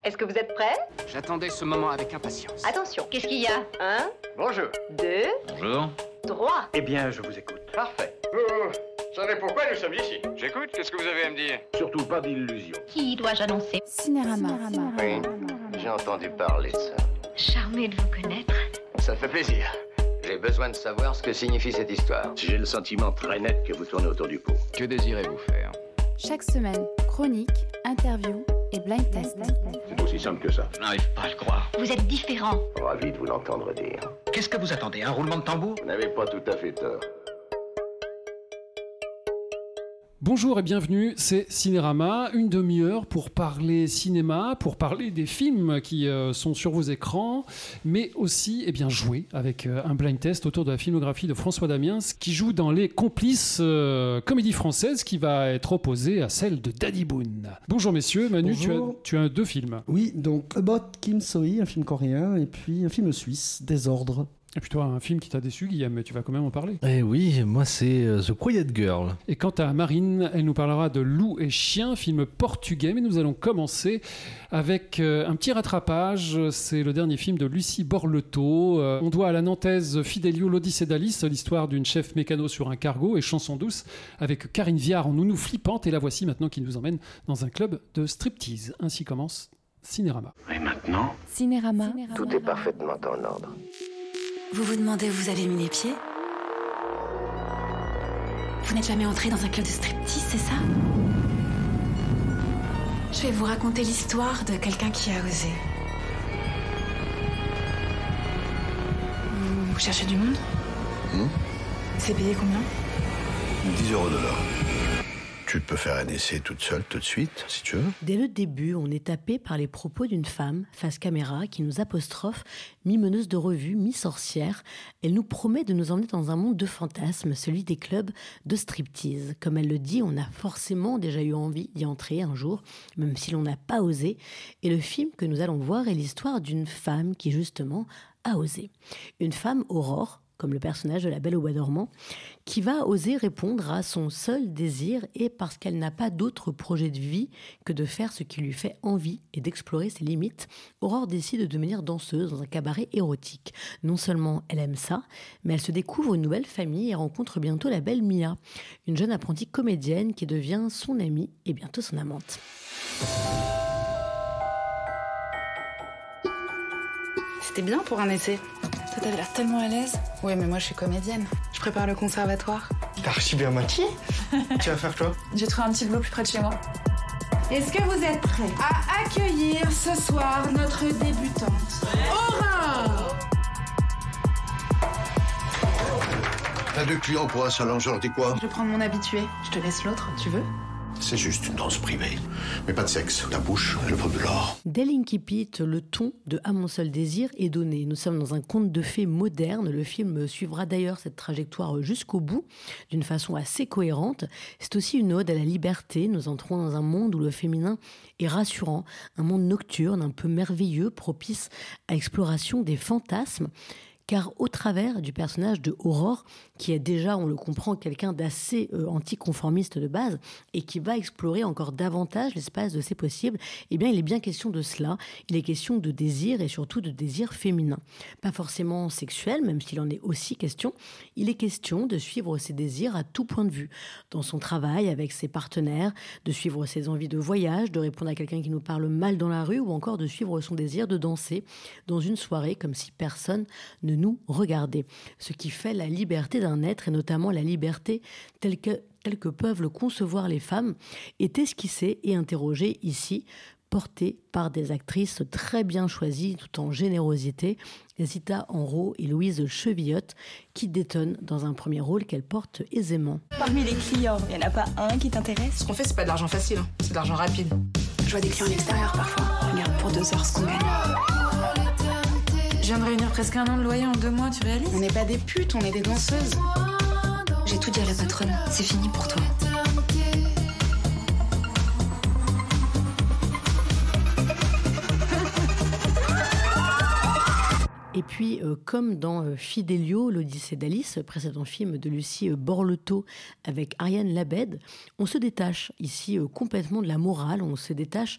Est-ce que vous êtes prêts? J'attendais ce moment avec impatience. Attention, qu'est-ce qu'il y a? 1, Bonjour. 2, Bonjour. 3. Eh bien, je vous écoute. Parfait. Vous savez pourquoi nous sommes ici? J'écoute, qu'est-ce que vous avez à me dire? Surtout pas d'illusions. Qui dois-je annoncer? Cinérama. Oui, j'ai entendu parler de ça. Charmé de vous connaître. Ça fait plaisir. J'ai besoin de savoir ce que signifie cette histoire. J'ai le sentiment très net que vous tournez autour du pot. Que désirez-vous faire? Chaque semaine, chronique, interview et blind test. C'est aussi simple que ça. Je n'arrive pas à le croire. Vous êtes différent. Ravi de vous l'entendre dire. Qu'est-ce que vous attendez? Un roulement de tambour? Vous n'avez pas tout à fait tort. Bonjour et bienvenue, c'est Cinérama, une demi-heure pour parler cinéma, pour parler des films qui sont sur vos écrans, mais aussi jouer avec un blind test autour de la filmographie de François Damiens, qui joue dans Les Complices, comédie française qui va être opposée à celle de Danny Boone. Bonjour messieurs, Manu, Bonjour. tu as deux films. Oui, donc About Kim Soo-hee, un film coréen, et puis un film suisse, Désordre. Et puis toi, un film qui t'a déçu, Guillaume, mais tu vas quand même en parler. Eh oui, moi c'est The Quiet Girl. Et quant à Marine, elle nous parlera de Loup et Chien, film portugais, mais nous allons commencer avec un petit rattrapage. C'est le dernier film de Lucie Borletot. On doit à la nantaise Fidelio l'Odyssée d'Alice, l'histoire d'une chef mécano sur un cargo, et Chanson douce avec Karine Viard en nounou flippante, et la voici maintenant qui nous emmène dans un club de striptease. Ainsi commence Cinérama. Et maintenant, Cinérama. tout est parfaitement en ordre. Vous vous demandez où vous avez mis les pieds? Vous n'êtes jamais entré dans un club de striptease, c'est ça? Je vais vous raconter l'histoire de quelqu'un qui a osé. Vous cherchez du monde? C'est payé combien? 10 € de l'heure. Tu peux faire un essai toute seule, tout de suite, si tu veux. Dès le début, on est tapé par les propos d'une femme, face caméra, qui nous apostrophe, mi-meneuse de revue, mi-sorcière. Elle nous promet de nous emmener dans un monde de fantasmes, celui des clubs de striptease. Comme elle le dit, on a forcément déjà eu envie d'y entrer un jour, même si l'on n'a pas osé. Et le film que nous allons voir est l'histoire d'une femme qui, justement, a osé. Une femme, Aurore, comme le personnage de La Belle au Bois dormant, qui va oser répondre à son seul désir, et parce qu'elle n'a pas d'autre projet de vie que de faire ce qui lui fait envie et d'explorer ses limites, Aurore décide de devenir danseuse dans un cabaret érotique. Non seulement elle aime ça, mais elle se découvre une nouvelle famille et rencontre bientôt la belle Mia, une jeune apprentie comédienne qui devient son amie et bientôt son amante. C'était bien pour un essai. Toi, t'avais l'air tellement à l'aise. Oui, mais moi, je suis comédienne. Je prépare le conservatoire. T'as archi bien maquillé. Tu vas faire quoi? J'ai trouvé un petit boulot plus près de chez moi. Est-ce que vous êtes prêts à accueillir ce soir notre débutante, Aurore? T'as 2 clients pour un seul enjeu, dis quoi? Je vais prendre mon habitué. Je te laisse l'autre, tu veux? C'est juste une danse privée. Mais pas de sexe. La bouche, elle vaut de l'or. Dès l'Incipit, le ton de À mon seul désir est donné. Nous sommes dans un conte de fées moderne. Le film suivra d'ailleurs cette trajectoire jusqu'au bout, d'une façon assez cohérente. C'est aussi une ode à la liberté. Nous entrons dans un monde où le féminin est rassurant, un monde nocturne, un peu merveilleux, propice à l'exploration des fantasmes. Car au travers du personnage de Aurore, qui est déjà, on le comprend, quelqu'un d'assez anticonformiste de base, et qui va explorer encore davantage l'espace de ses possibles, eh bien, il est bien question de cela. Il est question de désir, et surtout de désir féminin. Pas forcément sexuel, même s'il en est aussi question. Il est question de suivre ses désirs à tout point de vue. Dans son travail, avec ses partenaires, de suivre ses envies de voyage, de répondre à quelqu'un qui nous parle mal dans la rue, ou encore de suivre son désir de danser dans une soirée, comme si personne ne nous regardait. Ce qui fait la liberté d'un être, et notamment la liberté telle que peuvent le concevoir les femmes, est esquissée et interrogée ici, portée par des actrices très bien choisies, tout en générosité, Zita Enro et Louise Chevillotte, qui détonnent dans un premier rôle qu'elles portent aisément. Parmi les clients, il n'y en a pas un qui t'intéresse? Ce qu'on fait, c'est pas de l'argent facile, c'est de l'argent rapide. Je vois des clients à l'extérieur parfois. Regarde pour 2 heures ce qu'on gagne. Je viens de réunir presque 1 an de loyer en 2 mois, tu réalises? On n'est pas des putes, on est des danseuses. J'ai tout dit à la patronne. C'est fini pour toi. Et puis, comme dans Fidelio, l'Odyssée d'Alice, précédent film de Lucie Borletot avec Ariane Labed, on se détache ici complètement de la morale, on se détache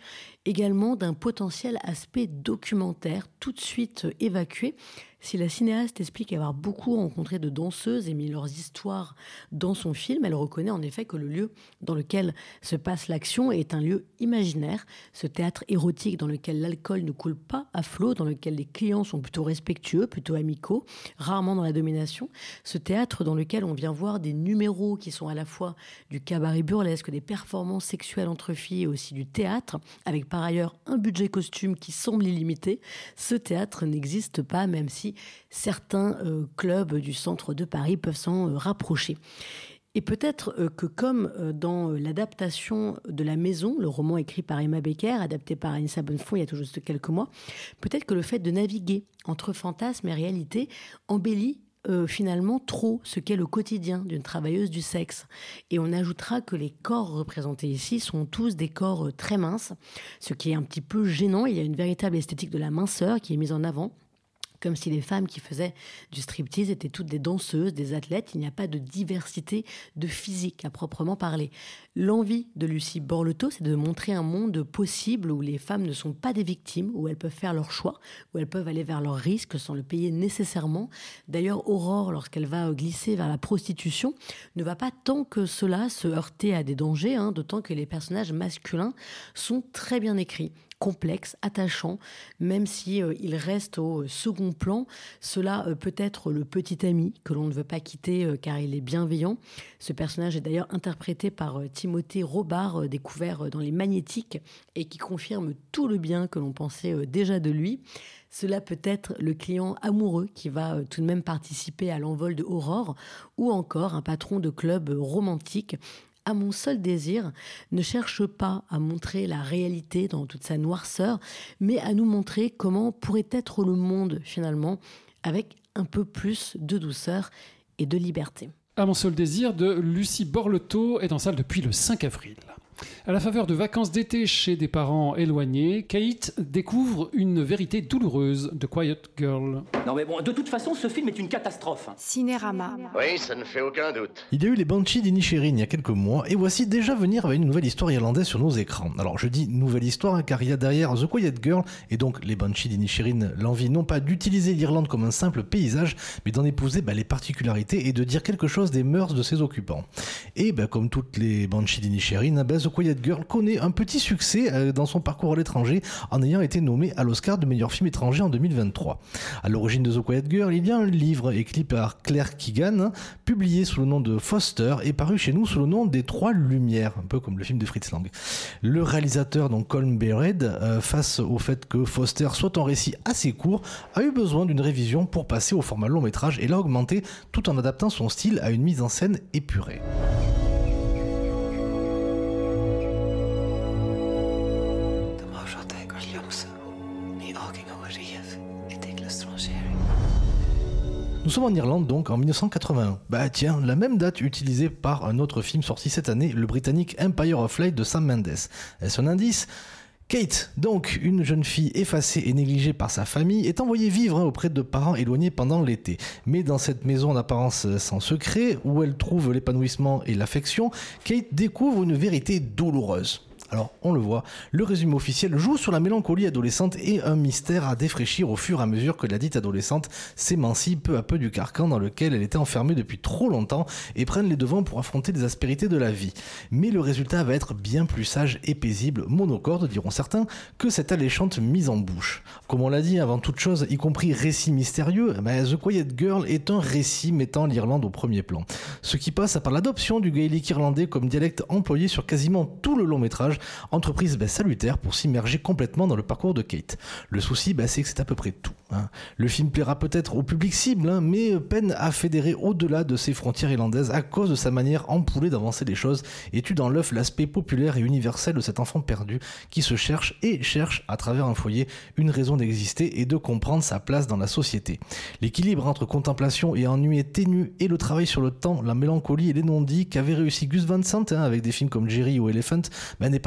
également d'un potentiel aspect documentaire tout de suite évacué. Si la cinéaste explique avoir beaucoup rencontré de danseuses et mis leurs histoires dans son film, elle reconnaît en effet que le lieu dans lequel se passe l'action est un lieu imaginaire, ce théâtre érotique dans lequel l'alcool ne coule pas à flot, dans lequel les clients sont plutôt respectueux, plutôt amicaux, rarement dans la domination, ce théâtre dans lequel on vient voir des numéros qui sont à la fois du cabaret burlesque, des performances sexuelles entre filles et aussi du théâtre, avec par ailleurs un budget costume qui semble illimité. Ce théâtre n'existe pas, même si certains clubs du centre de Paris peuvent s'en rapprocher. Et peut-être que comme dans l'adaptation de La Maison, le roman écrit par Emma Becker, adapté par Anissa Bonnefond il y a tout juste quelques mois, peut-être que le fait de naviguer entre fantasme et réalité embellit finalement trop ce qu'est le quotidien d'une travailleuse du sexe. Et on ajoutera que les corps représentés ici sont tous des corps très minces, ce qui est un petit peu gênant. Il y a une véritable esthétique de la minceur qui est mise en avant, comme si les femmes qui faisaient du striptease étaient toutes des danseuses, des athlètes. Il n'y a pas de diversité de physique à proprement parler. L'envie de Lucie Borletot, c'est de montrer un monde possible où les femmes ne sont pas des victimes, où elles peuvent faire leur choix, où elles peuvent aller vers leurs risques sans le payer nécessairement. D'ailleurs, Aurore, lorsqu'elle va glisser vers la prostitution, ne va pas tant que cela se heurter à des dangers, d'autant que les personnages masculins sont très bien écrits, complexe, attachant, même si il reste au second plan. Cela peut être le petit ami que l'on ne veut pas quitter car il est bienveillant. Ce personnage est d'ailleurs interprété par Timothée Robard, découvert dans Les Magnétiques et qui confirme tout le bien que l'on pensait déjà de lui. Cela peut être le client amoureux qui va tout de même participer à l'envol de Aurore, ou encore un patron de club romantique. À mon seul désir ne cherche pas à montrer la réalité dans toute sa noirceur, mais à nous montrer comment pourrait être le monde finalement, avec un peu plus de douceur et de liberté. À mon seul désir de Lucie Borletot est en salle depuis le 5 avril. À la faveur de vacances d'été chez des parents éloignés, Kate découvre une vérité douloureuse de Quiet Girl. Non mais bon, de toute façon, ce film est une catastrophe. Cinérama. Oui, ça ne fait aucun doute. Il y a eu les Banshees d'Inisherin il y a quelques mois, et voici déjà venir avec une nouvelle histoire irlandaise sur nos écrans. Alors je dis nouvelle histoire car il y a derrière The Quiet Girl, et donc les Banshees d'Inisherin, l'envie non pas d'utiliser l'Irlande comme un simple paysage, mais d'en épouser les particularités et de dire quelque chose des mœurs de ses occupants. Et comme toutes les Banshees d'Inisherin, The Quiet Girl connaît un petit succès dans son parcours à l'étranger en ayant été nommé à l'Oscar de meilleur film étranger en 2023. À l'origine de The Quiet Girl, il y a un livre écrit par Claire Keegan, publié sous le nom de Foster et paru chez nous sous le nom des Trois Lumières, un peu comme le film de Fritz Lang. Le réalisateur, donc Colm Bered, face au fait que Foster soit un récit assez court, a eu besoin d'une révision pour passer au format long métrage et l'a augmenté tout en adaptant son style à une mise en scène épurée. Nous sommes en Irlande donc en 1981. Tiens, la même date utilisée par un autre film sorti cette année, le britannique Empire of Light de Sam Mendes. Est-ce un indice ? Kate, donc une jeune fille effacée et négligée par sa famille, est envoyée vivre auprès de parents éloignés pendant l'été. Mais dans cette maison d'apparence sans secret, où elle trouve l'épanouissement et l'affection, Kate découvre une vérité douloureuse. Alors, on le voit, le résumé officiel joue sur la mélancolie adolescente et un mystère à défraîchir au fur et à mesure que la dite adolescente s'émancipe peu à peu du carcan dans lequel elle était enfermée depuis trop longtemps et prenne les devants pour affronter les aspérités de la vie. Mais le résultat va être bien plus sage et paisible, monocorde diront certains, que cette alléchante mise en bouche. Comme on l'a dit avant toute chose, y compris récit mystérieux, The Quiet Girl est un récit mettant l'Irlande au premier plan. Ce qui passe par l'adoption du gaélique irlandais comme dialecte employé sur quasiment tout le long métrage, entreprise salutaire pour s'immerger complètement dans le parcours de Kate. Le souci, c'est que c'est à peu près tout. Le film plaira peut-être au public cible, mais peine à fédérer au-delà de ses frontières irlandaises à cause de sa manière ampoulée d'avancer les choses et tue dans l'œuf l'aspect populaire et universel de cet enfant perdu qui se cherche et cherche à travers un foyer une raison d'exister et de comprendre sa place dans la société. L'équilibre entre contemplation et ennui est ténu et le travail sur le temps, la mélancolie et les non-dits qu'avait réussi Gus Van Sant avec des films comme Jerry ou Elephant n'est pas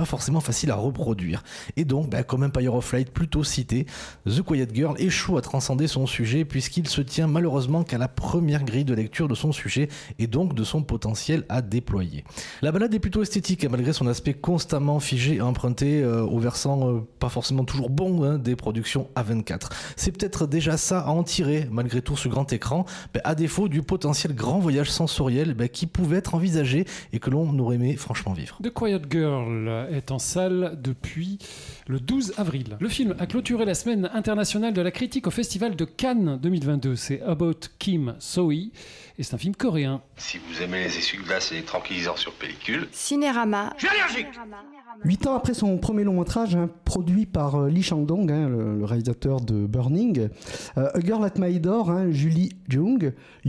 pas forcément facile à reproduire. Et donc, comme Empire of Light plutôt cité, The Quiet Girl échoue à transcender son sujet puisqu'il se tient malheureusement qu'à la première grille de lecture de son sujet et donc de son potentiel à déployer. La balade est plutôt esthétique malgré son aspect constamment figé et emprunté au versant pas forcément toujours bon des productions A24. C'est peut-être déjà ça à en tirer malgré tout ce grand écran, à défaut du potentiel grand voyage sensoriel qui pouvait être envisagé et que l'on aurait aimé franchement vivre. The Quiet Girl est en salle depuis le 12 avril. Le film a clôturé la semaine internationale de la critique au Festival de Cannes 2022. C'est About Kim So-hee et c'est un film coréen. Si vous aimez les essuie-glaces et les tranquillisants sur pellicule... Cinérama. Je suis allergique. 8 ans après son premier long métrage, produit par Lee Chang-dong, le réalisateur de Burning, A Girl at My Door, Julie Jung,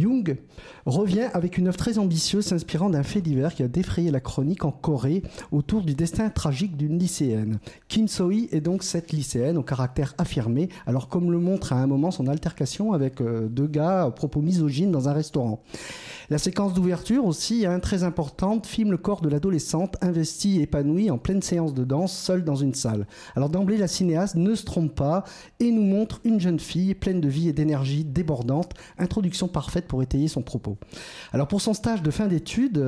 revient avec une œuvre très ambitieuse s'inspirant d'un fait divers qui a défrayé la chronique en Corée autour du destin tragique d'une lycéenne. Kim So-hee est donc cette lycéenne au caractère affirmé, alors comme le montre à un moment son altercation avec deux gars à propos misogynes dans un restaurant. La séquence d'ouverture aussi, très importante, filme le corps de l'adolescente investie et épanouie en pleine séance de danse, seule dans une salle. Alors d'emblée, la cinéaste ne se trompe pas et nous montre une jeune fille pleine de vie et d'énergie débordante, introduction parfaite pour étayer son propos. Alors pour son stage de fin d'études,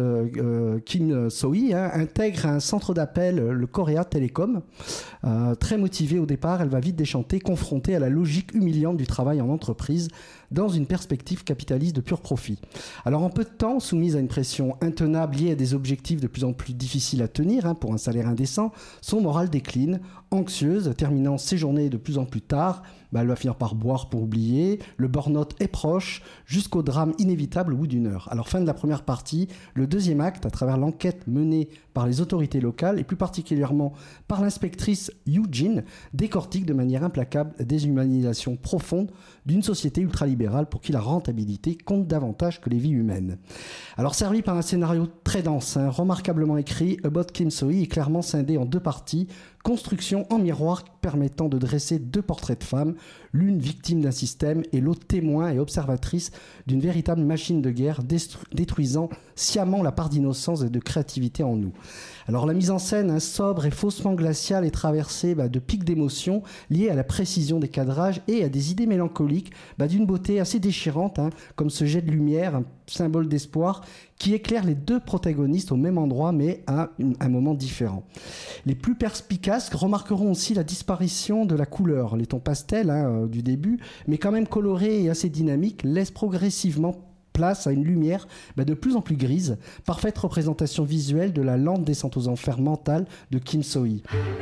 Kim So-hee intègre un centre d'appel, le Korea Telecom. Très motivée au départ, elle va vite déchanter, confrontée à la logique humiliante du travail en entreprise, dans une perspective capitaliste de pur profit. Alors en peu de temps, soumise à une pression intenable liée à des objectifs de plus en plus difficiles à tenir pour un salaire indécent, son moral décline. Anxieuse, terminant ses journées de plus en plus tard, elle va finir par boire pour oublier. Le burn-out est proche, jusqu'au drame inévitable au bout d'une heure. Alors fin de la première partie, le deuxième acte, à travers l'enquête menée par les autorités locales et plus particulièrement par l'inspectrice Yoo-jin, décortique de manière implacable la déshumanisation profonde d'une société ultralibérale pour qui la rentabilité compte davantage que les vies humaines. Alors servi par un scénario très dense, remarquablement écrit, About Kim So-hee est clairement scindé en deux parties, construction en miroir permettant de dresser deux portraits de femmes, l'une victime d'un système et l'autre témoin et observatrice d'une véritable machine de guerre détruisant sciemment la part d'innocence et de créativité en nous. Alors la mise en scène sobre et faussement glaciale est traversée de pics d'émotions liés à la précision des cadrages et à des idées mélancoliques d'une beauté assez déchirante, comme ce jet de lumière, un symbole d'espoir qui éclaire les deux protagonistes au même endroit mais à un moment différent. Les plus perspicaces remarqueront aussi la disparition de la couleur. Les tons pastels du début, mais quand même colorés et assez dynamiques, laissent progressivement place à une lumière de plus en plus grise, parfaite représentation visuelle de la lente descente aux enfers mentale de Kim So-hee.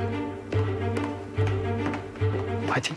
화이팅!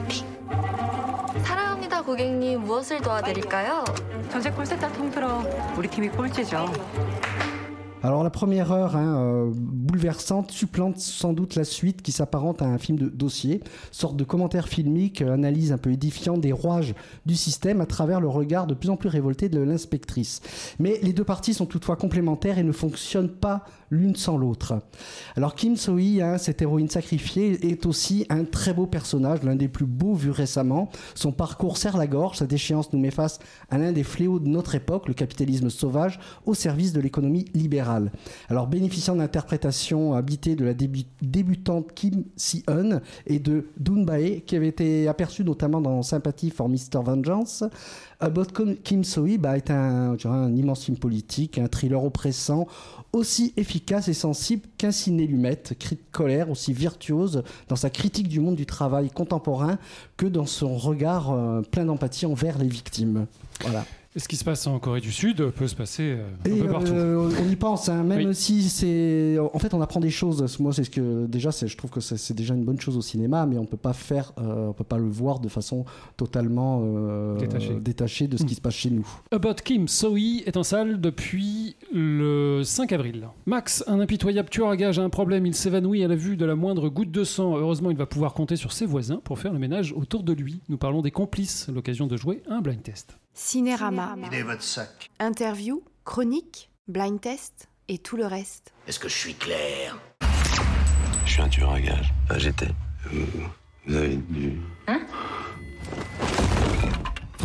사랑합니다 고객님 무엇을 도와드릴까요? 전체 콜센터 통틀어 우리 팀이 꼴찌죠. Alors la première heure bouleversante supplante sans doute la suite qui s'apparente à un film de dossier, sorte de commentaire filmique, analyse un peu édifiant des rouages du système à travers le regard de plus en plus révolté de l'inspectrice. Mais les deux parties sont toutefois complémentaires et ne fonctionnent pas l'une sans l'autre. Alors Kim So-hee, cette héroïne sacrifiée, est aussi un très beau personnage, l'un des plus beaux vus récemment. Son parcours serre la gorge, sa déchéance nous met face à l'un des fléaux de notre époque, le capitalisme sauvage, au service de l'économie libérale. Alors bénéficiant d'interprétations habitées de la débutante Kim Si-eun et de Doon Bae, qui avait été aperçue notamment dans Sympathy for Mr. Vengeance, About Kim So-hee est un immense film politique, un thriller oppressant, aussi efficace et sensible qu'un ciné-lumette, cri de colère, aussi virtuose dans sa critique du monde du travail contemporain que dans son regard plein d'empathie envers les victimes. Voilà. Et ce qui se passe en Corée du Sud peut se passer un peu partout. On y pense, même oui. Si c'est... En fait, on apprend des choses. Moi, c'est ce que... Déjà, je trouve que c'est déjà une bonne chose au cinéma, mais on peut pas le voir de façon totalement détachée de ce qui se passe chez nous. About Kim So-hee est en salle depuis le 5 avril. Max, un impitoyable tueur à gages, a un problème. Il s'évanouit à la vue de la moindre goutte de sang. Heureusement, il va pouvoir compter sur ses voisins pour faire le ménage autour de lui. Nous parlons des complices, l'occasion de jouer un blind test. Cinérama. Il est votre sac. Interview, chronique, blind test et tout le reste. Est-ce que je suis clair? Je suis un tueur à gages. J'étais. Vous avez du...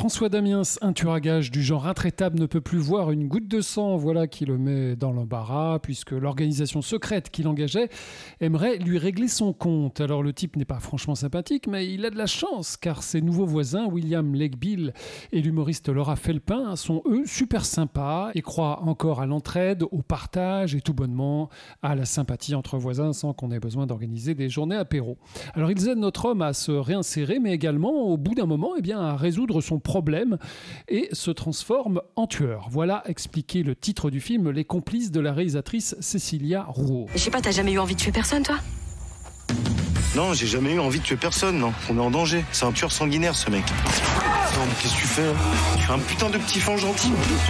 François Damiens, un tueur à gages du genre intraitable, ne peut plus voir une goutte de sang, voilà qui le met dans l'embarras, puisque l'organisation secrète qui l'engageait aimerait lui régler son compte. Alors le type n'est pas franchement sympathique, mais il a de la chance, car ses nouveaux voisins, William Legbill et l'humoriste Laura Felpin, sont eux super sympas et croient encore à l'entraide, au partage et tout bonnement à la sympathie entre voisins sans qu'on ait besoin d'organiser des journées apéro. Alors ils aident notre homme à se réinsérer, mais également au bout d'un moment à résoudre son problème et se transforme en tueur. Voilà expliqué le titre du film, Les complices de la réalisatrice Cécilia Rouault. Je sais pas, t'as jamais eu envie de tuer personne, toi? Non, j'ai jamais eu envie de tuer personne, non. On est en danger. C'est un tueur sanguinaire, ce mec. Non, mais qu'est-ce que tu fais? Tu es un putain de petit fan gentil.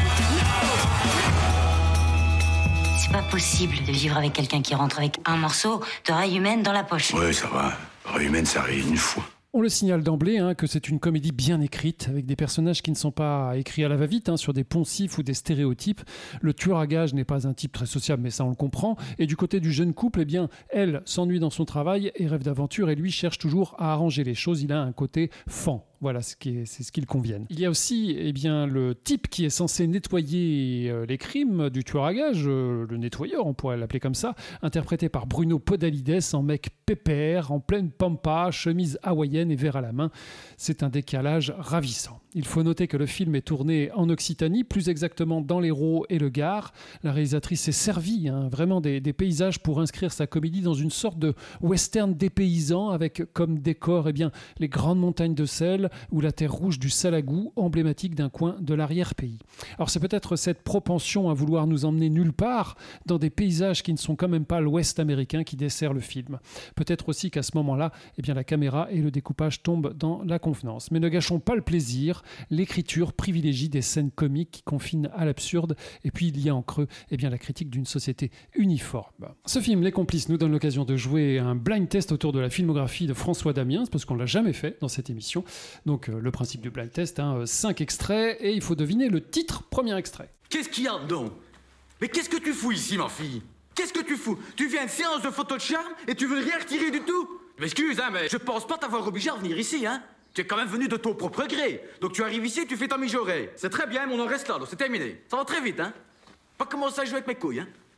C'est pas possible de vivre avec quelqu'un qui rentre avec un morceau d'oreille humaine dans la poche. Ouais, ça va. Oreille humaine, ça arrive une fois. On le signale d'emblée que c'est une comédie bien écrite, avec des personnages qui ne sont pas écrits à la va-vite, sur des poncifs ou des stéréotypes. Le tueur à gages n'est pas un type très sociable, mais ça on le comprend. Et du côté du jeune couple, elle s'ennuie dans son travail et rêve d'aventure, et lui cherche toujours à arranger les choses. Il a un côté fan. Voilà, c'est ce qu'il convienne. Il y a aussi le type qui est censé nettoyer les crimes du tueur à gages, le nettoyeur, on pourrait l'appeler comme ça, interprété par Bruno Podalides en mec pépère, en pleine pampa, chemise hawaïenne et verre à la main. C'est un décalage ravissant. Il faut noter que le film est tourné en Occitanie, plus exactement dans l'Hérault et le Gard. La réalisatrice s'est servie vraiment des paysages pour inscrire sa comédie dans une sorte de western dépaysant, avec comme décor les grandes montagnes de sel ou la terre rouge du Salagou, emblématique d'un coin de l'arrière-pays. Alors c'est peut-être cette propension à vouloir nous emmener nulle part, dans des paysages qui ne sont quand même pas l'Ouest américain, qui dessert le film. Peut-être aussi qu'à ce moment-là, la caméra et le découpage tombent dans la convenance. Mais ne gâchons pas le plaisir. L'écriture privilégie des scènes comiques qui confinent à l'absurde, et puis il y a en creux la critique d'une société uniforme. Ce film, Les Complices, nous donne l'occasion de jouer un blind test autour de la filmographie de François Damiens, parce qu'on ne l'a jamais fait dans cette émission. Donc le principe du blind test, 5 extraits, et il faut deviner le titre. Premier extrait. Qu'est-ce qu'il y a dedans? Mais qu'est-ce que tu fous ici, ma fille? Qu'est-ce que tu fous? Tu viens à une séance de photo de charme et tu veux rien retirer du tout? M'excuse, mais je pense pas t'avoir obligé à venir ici, Tu es quand même venu de ton propre gré. Donc tu arrives ici et tu fais ta mijaurée. C'est très bien, mais on en reste là, donc c'est terminé. Ça va très vite, Pas commencer à jouer avec mes couilles,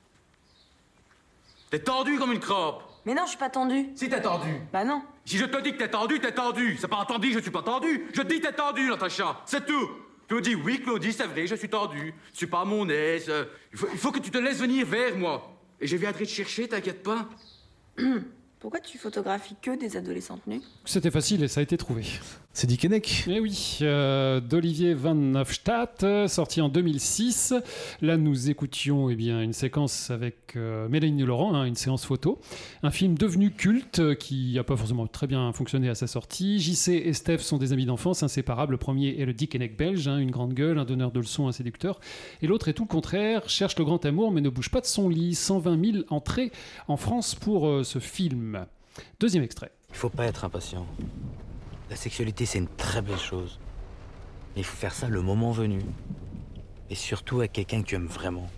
T'es tendu comme une crabe. Mais non, je suis pas tendue. Si t'es tendu. Bah non. Si je te dis que t'es tendu, t'es tendu. C'est pas entendu, je suis pas tendu. Je dis t'es tendu, Natacha. C'est tout. Claudie, oui, Claudie, c'est vrai, je suis tendu. Je suis pas à mon aise. Il faut que tu te laisses venir vers moi. Et je viendrai te chercher, t'inquiète pas. Pourquoi tu photographies que des adolescentes nues? C'était facile et ça a été trouvé. C'est Dick Henneck. Eh oui, d'Olivier Van Neufstadt, sorti en 2006. Là, nous écoutions une séquence avec Mélanie Laurent, une séance photo. Un film devenu culte qui n'a pas forcément très bien fonctionné à sa sortie. JC et Steph sont des amis d'enfance inséparables. Le premier est le Dick Henneck belge, une grande gueule, un donneur de leçons, un séducteur. Et l'autre est tout le contraire, cherche le grand amour mais ne bouge pas de son lit. 120 000 entrées en France pour ce film. Deuxième extrait. Il faut pas être impatient. La sexualité, c'est une très belle chose. Mais il faut faire ça le moment venu. Et surtout avec quelqu'un que tu aimes vraiment.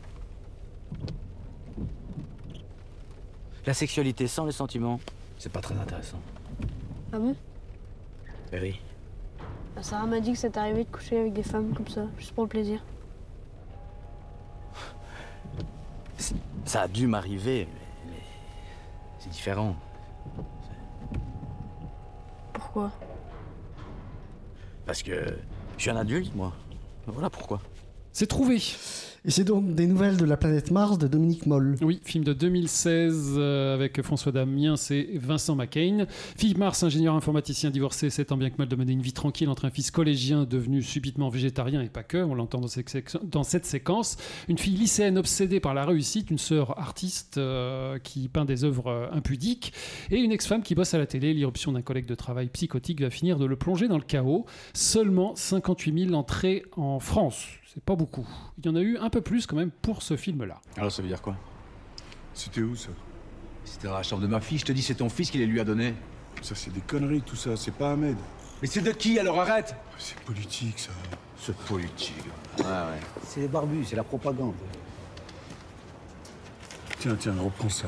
La sexualité sans les sentiments, c'est pas très intéressant. Ah bon? Eh oui. Sarah m'a dit que ça t'arrivait de coucher avec des femmes comme ça, juste pour le plaisir. Ça a dû m'arriver, mais c'est différent. Pourquoi? Parce que je suis un adulte, moi. Voilà pourquoi. C'est trouvé. Et c'est donc des nouvelles de la planète Mars de Dominique Moll. Oui, film de 2016 avec François Damiens et Vincent McCain. Philippe Mars, ingénieur informaticien divorcé, s'est tant bien que mal de mener une vie tranquille entre un fils collégien devenu subitement végétarien et pas que, on l'entend dans cette séquence. Une fille lycéenne obsédée par la réussite, une sœur artiste qui peint des œuvres impudiques et une ex-femme qui bosse à la télé. L'irruption d'un collègue de travail psychotique va finir de le plonger dans le chaos. Seulement 58 000 entrées en France. C'est pas beaucoup. Il y en a eu un peu plus quand même pour ce film-là. Alors ça veut dire quoi? C'était où ça? C'était dans la chambre de ma fille, je te dis c'est ton fils qui les lui a donnés. Ça c'est des conneries tout ça, c'est pas Ahmed. Mais c'est de qui alors arrête? C'est politique ça. C'est politique. Ouais. C'est les barbus, c'est la propagande. Tiens, reprends ça.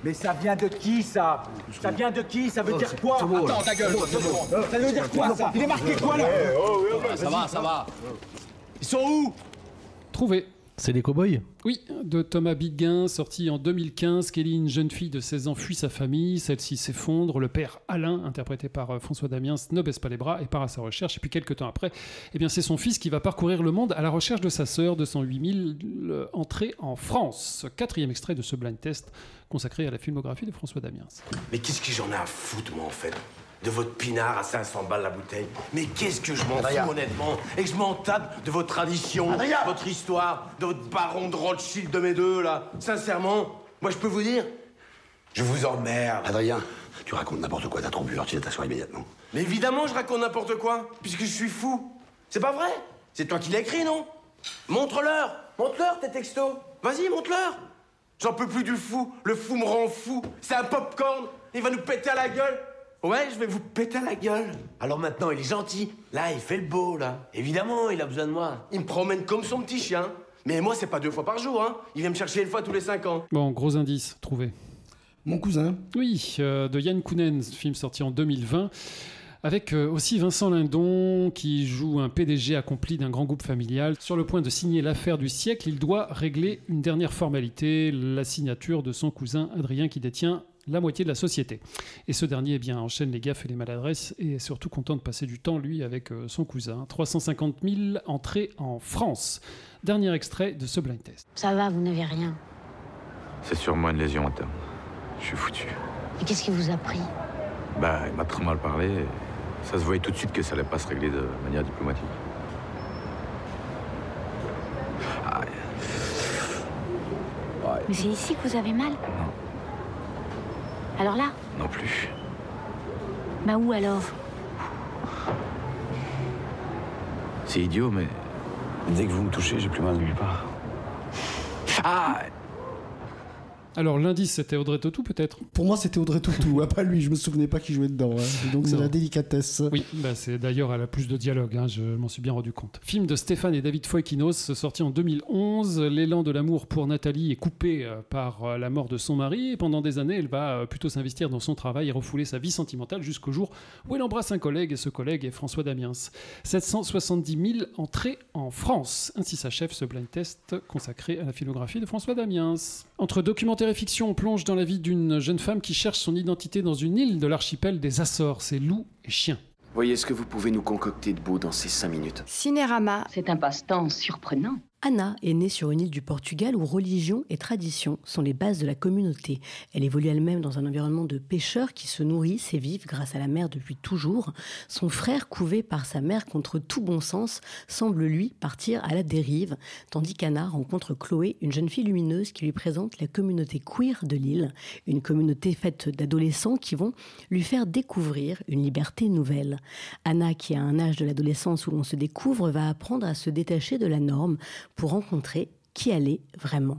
Mais ça vient de qui, ça? Ça vient de qui? Ça veut dire quoi? Attends, ta gueule. Ça veut dire quoi, ça? Il est marqué quoi, là? Ça va. Ils sont où? Trouvé. C'est les cow-boys? Oui, de Thomas Biguin, sorti en 2015. Kelly, une jeune fille de 16 ans, fuit sa famille. Celle-ci s'effondre. Le père Alain, interprété par François Damiens, ne baisse pas les bras et part à sa recherche. Et puis quelques temps après, c'est son fils qui va parcourir le monde à la recherche de sa sœur, de 108 000 entrées en France. 4e extrait de ce blind test consacré à la filmographie de François Damiens. Mais qu'est-ce que j'en ai à foutre, moi, en fait, de votre pinard à 500 balles la bouteille? Mais qu'est-ce que je m'en fous, honnêtement? Et que je m'en tape de votre tradition, votre histoire, de votre baron de Rothschild de mes deux, là. Sincèrement, moi, je peux vous dire, je vous emmerde. Adrien, tu racontes n'importe quoi, t'as trop bu, alors tu vas t'asseoir immédiatement. Mais évidemment, je raconte n'importe quoi, puisque je suis fou. C'est pas vrai? C'est toi qui l'as écrit, non? Montre-leur tes textos. Vas-y, montre-leur. J'en peux plus du fou. Le fou me rend fou. C'est un popcorn. Il va nous péter à la gueule. Ouais, je vais vous péter à la gueule. Alors maintenant, il est gentil. Là, il fait le beau, là. Évidemment, il a besoin de moi. Il me promène comme son petit chien. Mais moi, c'est pas 2 fois par jour, hein. Il vient me chercher 1 fois tous les 5 ans. Bon, gros indice, trouvé. Mon cousin. Oui, de Yann Kounen, film sorti en 2020. Avec aussi Vincent Lindon, qui joue un PDG accompli d'un grand groupe familial. Sur le point de signer l'affaire du siècle, il doit régler une dernière formalité, la signature de son cousin Adrien, qui détient la moitié de la société. Et ce dernier enchaîne les gaffes et les maladresses et est surtout content de passer du temps, lui, avec son cousin. 350 000 entrées en France. Dernier extrait de ce blind test. Ça va, vous n'avez rien. C'est sûrement une lésion interne. Je suis foutu. Mais qu'est-ce qui vous a pris? Il m'a trop mal parlé. Ça se voyait tout de suite que ça allait pas se régler de manière diplomatique. Aïe. Ouais. Mais c'est ici que vous avez mal? Non. Alors là? Non plus. Où alors? C'est idiot, mais dès que vous me touchez, j'ai plus mal nulle part. Ah! Alors l'indice, c'était Audrey Tautou peut-être? Pour moi, c'était Audrey Tautou, pas lui, je me souvenais pas qui jouait dedans, hein. Donc c'est la délicatesse. Oui, c'est d'ailleurs, elle a plus de dialogue, hein, je m'en suis bien rendu compte. Film de Stéphane et David Foykinos, sorti en 2011. L'élan de l'amour pour Nathalie est coupé par la mort de son mari, et pendant des années, elle va plutôt s'investir dans son travail et refouler sa vie sentimentale jusqu'au jour où elle embrasse un collègue, et ce collègue est François Damiens. 770 000 entrées en France. Ainsi s'achève ce blind test consacré à la filmographie de François Damiens. Entre documentaire et fiction, on plonge dans la vie d'une jeune femme qui cherche son identité dans une île de l'archipel des Açores. C'est loup et chien. Voyez ce que vous pouvez nous concocter de beau dans ces 5 minutes. Cinérama. C'est un passe-temps surprenant. Anna est née sur une île du Portugal où religion et tradition sont les bases de la communauté. Elle évolue elle-même dans un environnement de pêcheurs qui se nourrissent et vivent grâce à la mer depuis toujours. Son frère, couvé par sa mère contre tout bon sens, semble lui partir à la dérive, tandis qu'Anna rencontre Chloé, une jeune fille lumineuse qui lui présente la communauté queer de l'île, une communauté faite d'adolescents qui vont lui faire découvrir une liberté nouvelle. Anna, qui a un âge de l'adolescence où l'on se découvre, va apprendre à se détacher de la norme pour rencontrer qui elle est vraiment.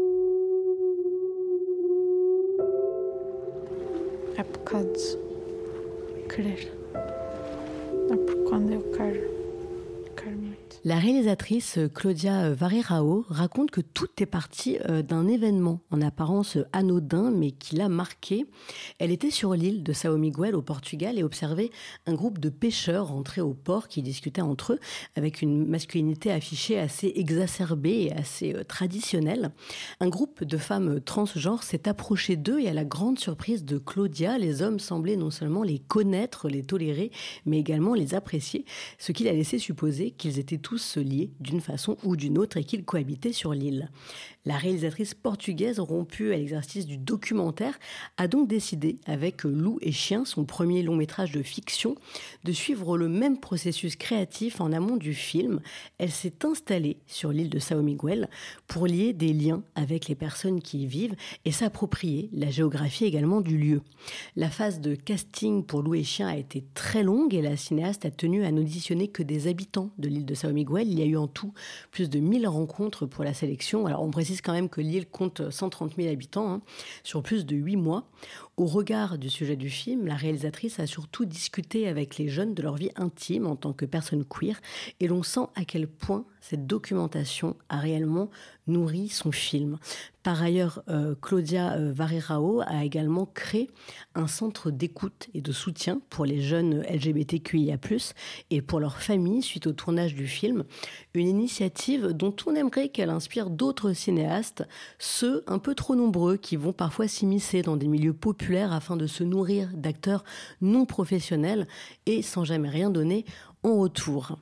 La réalisatrice Claudia Varerao raconte que tout est parti d'un événement en apparence anodin mais qui l'a marquée. Elle était sur l'île de São Miguel au Portugal et observait un groupe de pêcheurs rentrés au port qui discutaient entre eux avec une masculinité affichée assez exacerbée et assez traditionnelle. Un groupe de femmes transgenres s'est approché d'eux et à la grande surprise de Claudia, les hommes semblaient non seulement les connaître, les tolérer, mais également les apprécier, ce qui l'a laissé supposer qu'ils étaient tous liés d'une façon ou d'une autre et qu'ils cohabitaient sur l'île. La réalisatrice portugaise, rompue à l'exercice du documentaire, a donc décidé, avec Loup et Chien, son premier long métrage de fiction, de suivre le même processus créatif en amont du film. Elle s'est installée sur l'île de São Miguel pour lier des liens avec les personnes qui y vivent et s'approprier la géographie également du lieu. La phase de casting pour Loup et Chien a été très longue et la cinéaste a tenu à n'auditionner que des habitants de l'île de São Miguel. Il y a eu en tout plus de 1000 rencontres pour la sélection. Alors on précise quand même que l'île compte 130 000 habitants sur plus de 8 mois. Au regard du sujet du film, la réalisatrice a surtout discuté avec les jeunes de leur vie intime en tant que personnes queer, et l'on sent à quel point cette documentation a réellement nourri son film. Par ailleurs, Claudia Varerao a également créé un centre d'écoute et de soutien pour les jeunes LGBTQIA+, et pour leur famille suite au tournage du film. Une initiative dont on aimerait qu'elle inspire d'autres cinéastes, ceux un peu trop nombreux qui vont parfois s'immiscer dans des milieux populaires afin de se nourrir d'acteurs non professionnels et sans jamais rien donner en retour.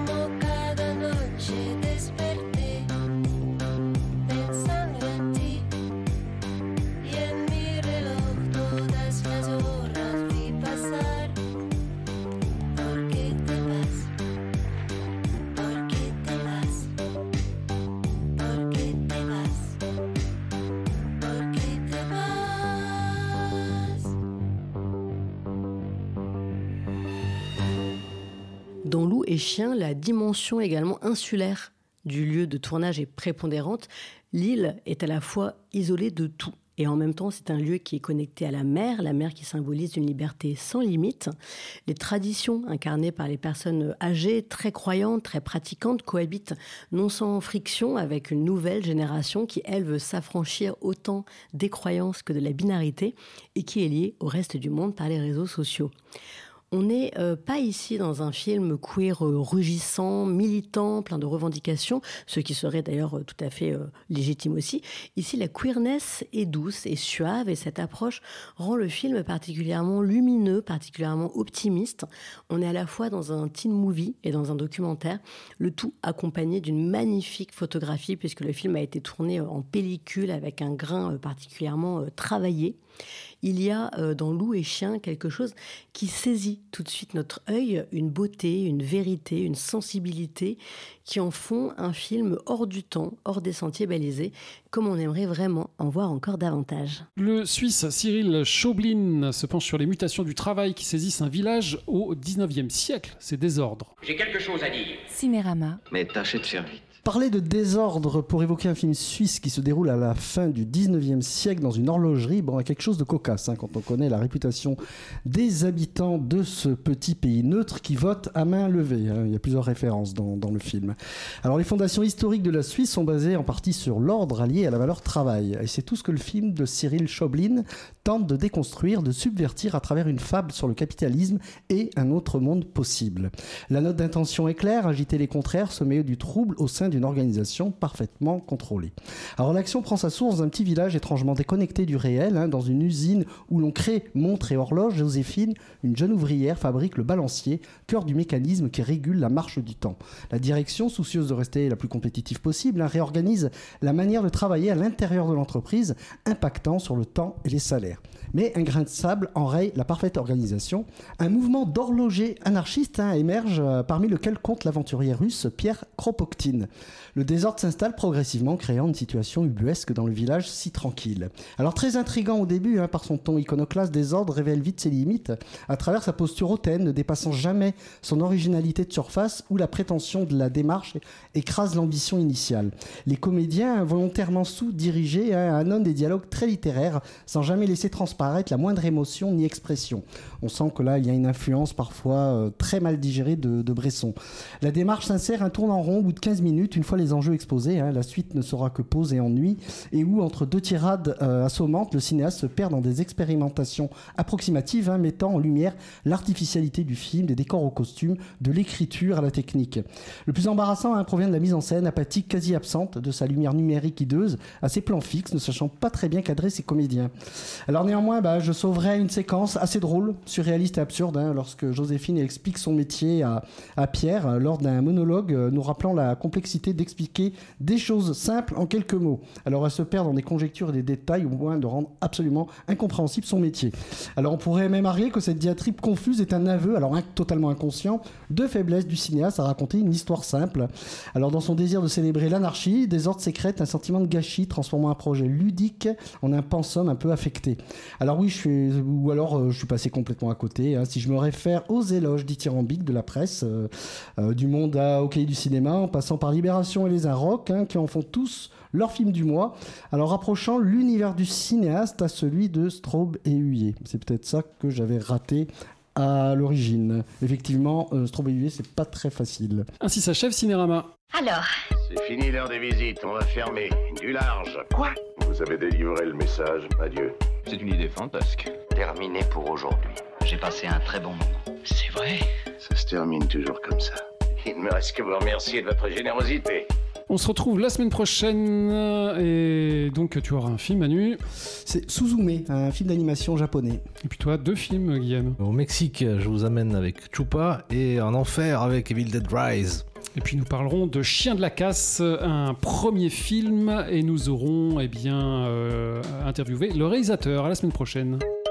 Dans Loup et Chien, la dimension également insulaire du lieu de tournage est prépondérante. L'île est à la fois isolée de tout. Et en même temps, c'est un lieu qui est connecté à la mer qui symbolise une liberté sans limite. Les traditions incarnées par les personnes âgées, très croyantes, très pratiquantes, cohabitent non sans friction avec une nouvelle génération qui, elle, veut s'affranchir autant des croyances que de la binarité et qui est liée au reste du monde par les réseaux sociaux. On n'est pas ici dans un film queer rugissant, militant, plein de revendications, ce qui serait d'ailleurs tout à fait légitime aussi. Ici, la queerness est douce et suave et cette approche rend le film particulièrement lumineux, particulièrement optimiste. On est à la fois dans un teen movie et dans un documentaire, le tout accompagné d'une magnifique photographie puisque le film a été tourné en pellicule avec un grain particulièrement travaillé. Il y a dans Loup et Chien quelque chose qui saisit tout de suite notre œil, une beauté, une vérité, une sensibilité qui en font un film hors du temps, hors des sentiers balisés, comme on aimerait vraiment en voir encore davantage. Le Suisse Cyril Schaublin se penche sur les mutations du travail qui saisissent un village au 19e siècle, ses désordres. J'ai quelque chose à dire. Cinérama. Mais tâchez de faire vite. Parler de désordre pour évoquer un film suisse qui se déroule à la fin du 19e siècle dans une horlogerie, bon, quelque chose de cocasse quand on connaît la réputation des habitants de ce petit pays neutre qui vote à main levée. Il y a plusieurs références dans le film. Alors les fondations historiques de la Suisse sont basées en partie sur l'ordre allié à la valeur travail. Et c'est tout ce que le film de Cyril Schaublin tente de déconstruire, de subvertir à travers une fable sur le capitalisme et un autre monde possible. La note d'intention est claire, agiter les contraires, semer du trouble au sein d'une organisation parfaitement contrôlée. Alors l'action prend sa source dans un petit village étrangement déconnecté du réel, dans une usine où l'on crée montres et horloges. Joséphine, une jeune ouvrière, fabrique le balancier, cœur du mécanisme qui régule la marche du temps. La direction, soucieuse de rester la plus compétitive possible, réorganise la manière de travailler à l'intérieur de l'entreprise, impactant sur le temps et les salaires. Mais un grain de sable enraye la parfaite organisation. Un mouvement d'horlogers anarchistes émerge, parmi lequel compte l'aventurier russe Pierre Kropotkin. Le désordre s'installe progressivement, créant une situation ubuesque dans le village si tranquille. Alors très intriguant au début, par son ton iconoclaste, Désordre révèle vite ses limites à travers sa posture hautaine, ne dépassant jamais son originalité de surface où la prétention de la démarche écrase l'ambition initiale. Les comédiens, volontairement sous-dirigés, annonnent des dialogues très littéraires sans jamais laisser transparaître la moindre émotion ni expression. On sent que là, il y a une influence parfois très mal digérée de Bresson. La démarche s'insère, tourne en rond au bout de 15 minutes, une fois les enjeux exposés, la suite ne sera que pause et ennui, et où, entre deux tirades assommantes, le cinéaste se perd dans des expérimentations approximatives, mettant en lumière l'artificialité du film, des décors aux costumes, de l'écriture à la technique. Le plus embarrassant provient de la mise en scène, apathique, quasi absente, de sa lumière numérique hideuse, à ses plans fixes, ne sachant pas très bien cadrer ses comédiens. Alors néanmoins, je sauverai une séquence assez drôle, surréaliste et absurde, lorsque Joséphine explique son métier à Pierre, lors d'un monologue, nous rappelant la complexité d'expliquer des choses simples en quelques mots. Alors elle se perd dans des conjectures et des détails au point de rendre absolument incompréhensible son métier. Alors on pourrait même arguer que cette diatribe confuse est un aveu, alors totalement inconscient, de faiblesse du cinéaste à raconter une histoire simple. Alors dans son désir de célébrer l'anarchie, Désordre sécrète un sentiment de gâchis, transformant un projet ludique en un pensum un peu affecté. Alors oui, je suis passé complètement à côté. Hein. Si je me réfère aux éloges dithyrambiques de la presse, du monde au cahier du cinéma, en passant par Libération et les Inrocks, hein, qui en font tous leur film du mois, alors rapprochant l'univers du cinéaste à celui de Straub et Huillet. C'est peut-être ça que j'avais raté à l'origine. Effectivement, Straub et Huillet, c'est pas très facile. Ainsi s'achève Cinérama. Alors, C'est fini l'heure des visites, on va fermer. Du large. Quoi? Vous avez délivré le message, adieu. C'est une idée fantasque. Terminé pour aujourd'hui. J'ai passé un très bon moment. C'est vrai? Ça se termine toujours comme ça. Il ne me reste que vous remercier de votre générosité. On se retrouve la semaine prochaine et donc tu auras un film, Manu. C'est Suzume, un film d'animation japonais. Et puis toi, 2 films, Guillaume. Au Mexique, je vous amène avec Chupa et en enfer avec Evil Dead Rise. Et puis nous parlerons de Chien de la Casse, un premier film, et nous aurons interviewé le réalisateur. À la semaine prochaine.